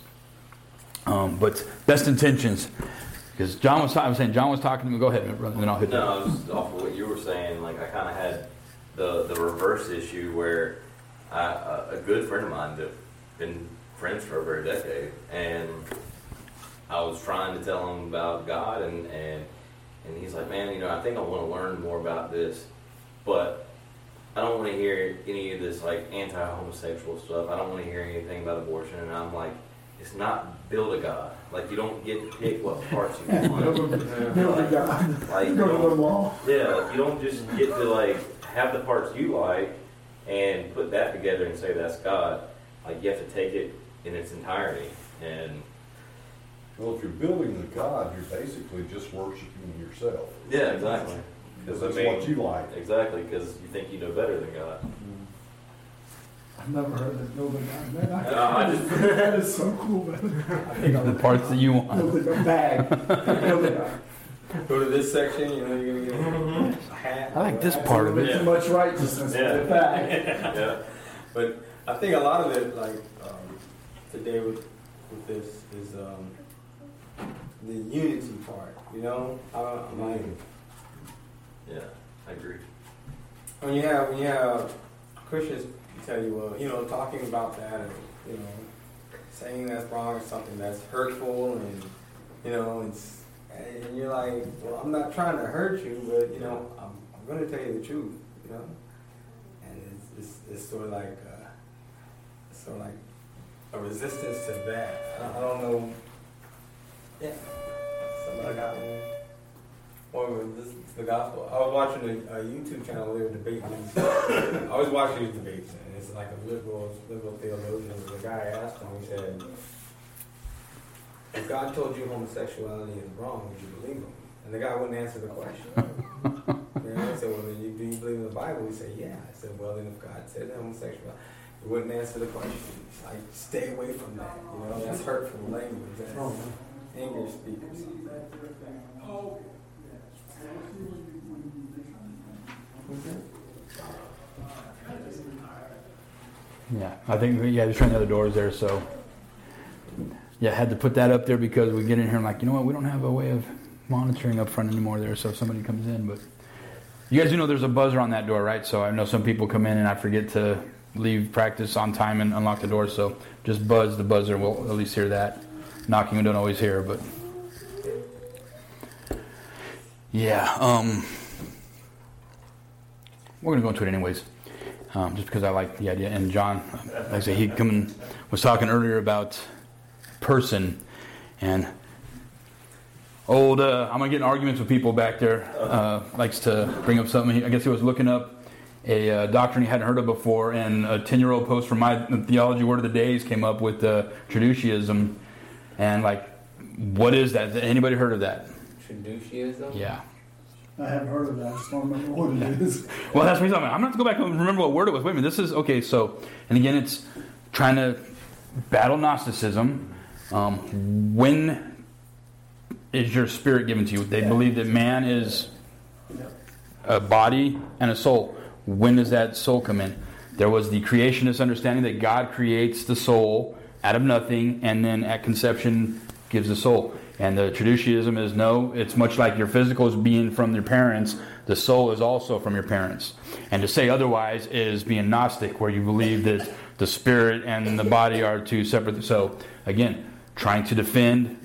But best intentions. Because John was talking to me. Go ahead, and then I'll hit that. No, I was off of what you were saying. Like, I kind of had the reverse issue where a good friend of mine that been friends for over a decade, and I was trying to tell him about God, and he's like, man, I think I want to learn more about this, but I don't want to hear any of this like anti-homosexual stuff. I don't want to hear anything about abortion. And I'm like, it's not build a God. Like, you don't get to pick what parts you want. Build a God. Like, go to the wall. Yeah, like, you don't just get to like have the parts you like and put that together and say that's God. Like, you have to take it in its entirety. And well, if you're building the God, you're basically just worshiping yourself. yeah, exactly. Because that's what you like. Exactly, because you think you know better than God. I've never heard of build a God. Man, That is so cool, man. I think the parts that you want. Build a bag. Build a God. Go to this section, you're going to get a hat. I like this part of it. Too much righteousness with the bag. Yeah. But I think a lot of it, like, today with this is the unity part, I'm like, Yeah, I agree. when you have Christians tell you, talking about that, and saying that's wrong is something that's hurtful, and and you're like, well, I'm not trying to hurt you, but I'm going to tell you the truth, and it's sort of like a resistance to that. I don't know. Yeah, somebody got me. Or this is the gospel. I was watching a YouTube channel where they were debating these. I always watch these debates, and it's like a liberal theologian. The guy asked him, he said, if God told you homosexuality is wrong, would you believe him? And the guy wouldn't answer the question. I said, well, do you believe in the Bible? He said, yeah. I said, well, then if God said homosexuality, he wouldn't answer the question. It's like, stay away from that. That's hurtful language. That's English speakers. Yeah, I think, just trying the other doors there, so I had to put that up there because we get in here and like, we don't have a way of monitoring up front anymore there, so if somebody comes in, but You guys do know there's a buzzer on that door, right? So I know some people come in and I forget to leave practice on time and unlock the door. So just buzz the buzzer. We'll at least hear that. Knocking we don't always hear, but yeah. We're going to go into it anyways, just because I like the idea. And John, like I say, he was talking earlier about person and I'm going to get in arguments with people back there. Likes to bring up something. I guess he was looking up a doctrine he hadn't heard of before, and a 10-year-old post from my theology word of the days came up with Traducianism. And like, what is that? Anybody heard of that? Traducianism? Yeah. I haven't heard of that. I just don't remember what it is. Well, that's what he's talking about. I'm going to have to go back and remember what word it was. Wait a minute. This is, okay, so, and again, it's trying to battle Gnosticism. When is your spirit given to you? They believe that man is a body and a soul. When does that soul come in? There was the creationist understanding that God creates the soul out of nothing, and then at conception gives the soul. And the Traducianism is no, it's much like your physical is being from your parents, the soul is also from your parents. And to say otherwise is being Gnostic, where you believe that the spirit and the body are two separate. So again, trying to defend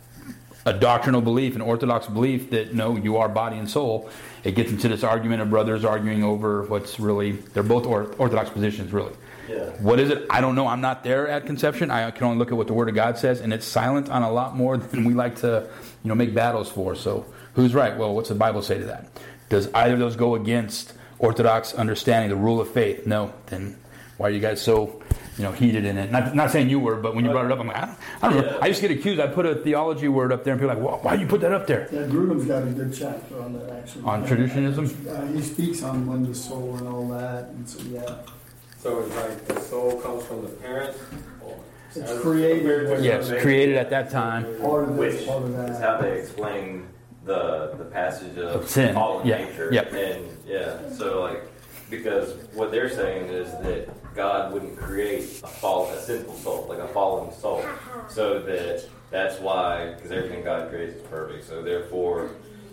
a doctrinal belief, an orthodox belief that no, you are body and soul. It gets into this argument of brothers arguing over what's really, they're both orthodox positions really. Yeah. What is it? I don't know. I'm not there at conception. I can only look at what the Word of God says, and it's silent on a lot more than we like to, make battles for. So who's right? Well, what's the Bible say to that? Does either of those go against orthodox understanding, the rule of faith? No. Then why are you guys so, heated in it? Not saying you were, but when you brought it up, I'm like, I don't know. Yeah. I used to get accused. I put a theology word up there, and people are like, well, why do you put that up there? Yeah, Grudem's got a good chapter on that, actually. On Traducianism? He speaks on when the soul and all that, and so, yeah. So it's like the soul comes from the parents? It's created. Yes, created at that time. Part of Which this, part of is that. how they explain the passage of sin. fallen Yeah. nature. Yep. And so because what they're saying is that God wouldn't create a sinful soul, like a fallen soul. So that's why, because everything God creates is perfect. So therefore,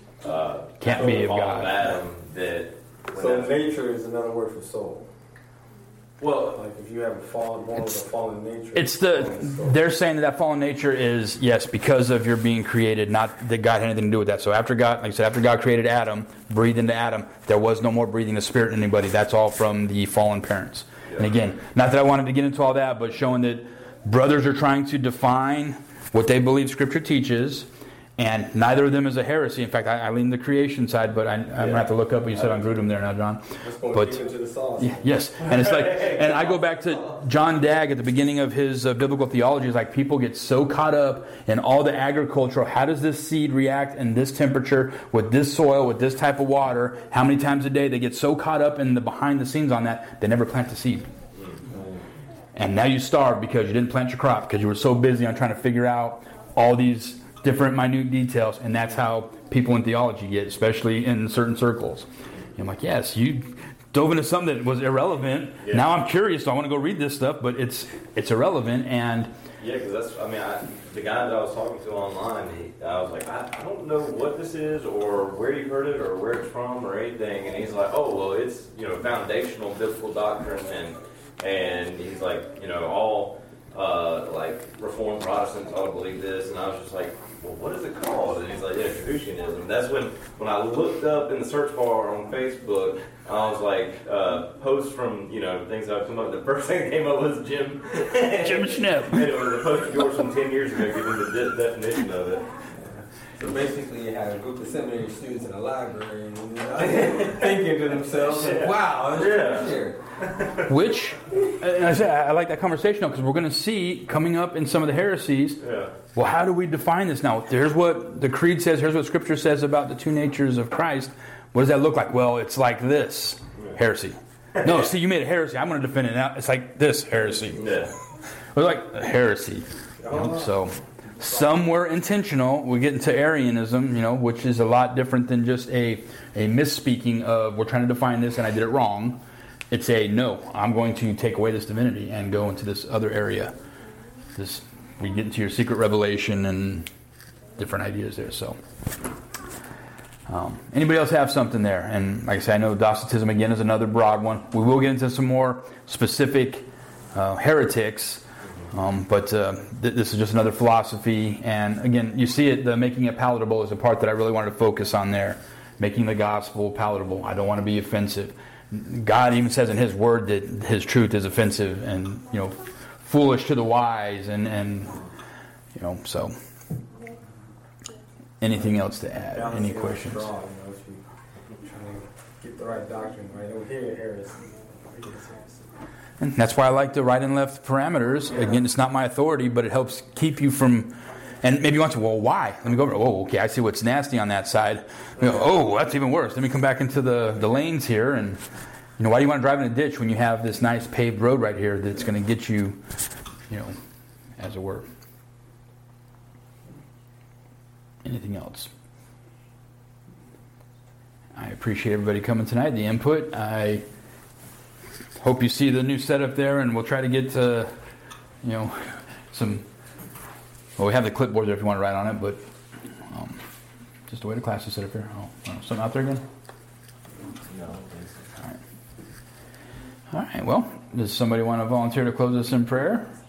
Can't be of fallen God. Adam that. So nature is another word for soul. Well, Like if you have a fallen, one with a fallen nature. It's fallen soul. they're saying that fallen nature is, yes, because of your being created, not that God had anything to do with that. So after God, like I said, after God created Adam, breathed into Adam, there was no more breathing the spirit in anybody. That's all from the fallen parents. Yeah. And again, not that I wanted to get into all that, but showing that brothers are trying to define what they believe Scripture teaches, and neither of them is a heresy. In fact, I lean the creation side, but I'm going to have to look up what you said on Grudem there now, John. Let's go But deep into the sauce. yes, and it's like, and I go back to John Dagg at the beginning of his biblical theology. It's like people get so caught up in all the agricultural. How does this seed react in this temperature, with this soil, with this type of water? How many times a day? They get so caught up in the behind the scenes on that, they never plant the seed. And now you starve because you didn't plant your crop, because you were so busy on trying to figure out all these different minute details, and that's how people in theology get, especially in certain circles. And I'm like, yes, you dove into something that was irrelevant. Yeah. Now I'm curious, so I want to go read this stuff, but it's irrelevant. And yeah, because the guy that I was talking to online, I was like, I don't know what this is or where you heard it or where it's from or anything. And he's like, oh, well, it's, foundational biblical doctrine. And he's like, all Reformed Protestants ought to believe this. And I was just like, well, what is it called? And he's like, yeah, Traducianism. That's when I looked up in the search bar on Facebook, I was like, posts from, things that I've come up. The first thing that came up was Jim Schnipp. And it was a post of yours from 10 years ago giving the definition of it. So basically, you had a group of seminary students in a library, and thinking to themselves, "Wow, that's here." which, and I say I like that conversation because we're going to see coming up in some of the heresies. Yeah. Well, how do we define this now? Here's what the Creed says. Here's what Scripture says about the two natures of Christ. What does that look like? Well, it's like this. Heresy. No, see, you made a heresy. I'm going to defend it now. It's like this heresy. Yeah. We're like a heresy. So some were intentional. We get into Arianism, which is a lot different than just a misspeaking of we're trying to define this and I did it wrong. It's no, I'm going to take away this divinity and go into this other area. We get into your secret revelation and different ideas there. So, Anybody else have something there? And like I said, I know Docetism again is another broad one. We will get into some more specific heretics, but this is just another philosophy. And again, you see it, the making it palatable is the part that I really wanted to focus on there. Making the gospel palatable. I don't want to be offensive. God even says in His Word that His truth is offensive and, foolish to the wise, and so. Anything else to add? Any questions? If you're trying to get the right doctrine right over here, heresy. And that's why I like the right and left parameters. Yeah. Again, it's not my authority, but it helps keep you from. And maybe you want to, well, why? Let me go over. Oh, okay, I see what's nasty on that side. Oh, that's even worse. Let me come back into the lanes here. And why do you want to drive in a ditch when you have this nice paved road right here that's going to get you, as it were. Anything else? I appreciate everybody coming tonight, the input. I hope you see the new setup there, and we'll try to get some. Well, we have the clipboard there if you want to write on it, but just the way the class is set up here. Something out there again? No. All right. Well, does somebody want to volunteer to close us in prayer?